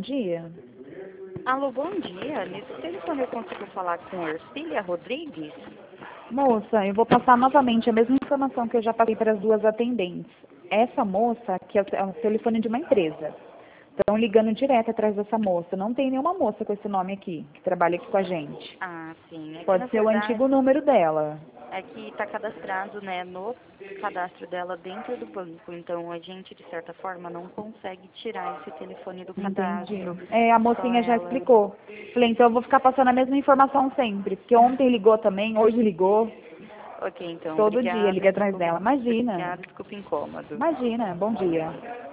dia. Alô, bom dia. Nesse telefone eu consigo falar com Ercília Rodrigues? Moça, eu vou passar novamente a mesma informação que eu já passei para as duas atendentes. Essa moça aqui é o telefone de uma empresa. Estão ligando direto atrás dessa moça. Não tem nenhuma moça com esse nome aqui, que trabalha aqui com a gente. Ah, sim. É que, Pode na ser o verdade, antigo número dela. é que está cadastrado, né, no cadastro dela dentro do banco. Então, a gente, de certa forma, não consegue tirar esse telefone do Entendi. cadastro. É, a Só mocinha já ela. explicou. Falei, então eu vou ficar passando a mesma informação sempre. Porque ontem ligou também, hoje ligou. Ok, então, Todo dia obrigada. liga atrás dela. Imagina. Obrigada, desculpa o incômodo. Imagina. Bom dia.